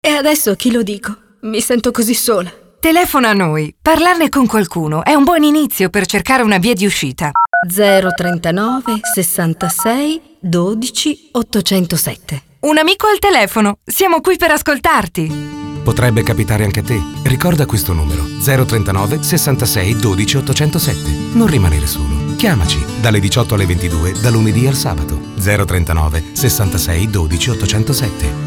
E adesso chi lo dico? Mi sento così sola. Telefona a noi. Parlarne con qualcuno è un buon inizio per cercare una via di uscita. 039 66 12 807. Un amico al telefono. Siamo qui per ascoltarti. Potrebbe capitare anche a te. Ricorda questo numero: 039 66 12 807. Non rimanere solo. Chiamaci dalle 18 alle 22, da lunedì al sabato. 039 66 12 807.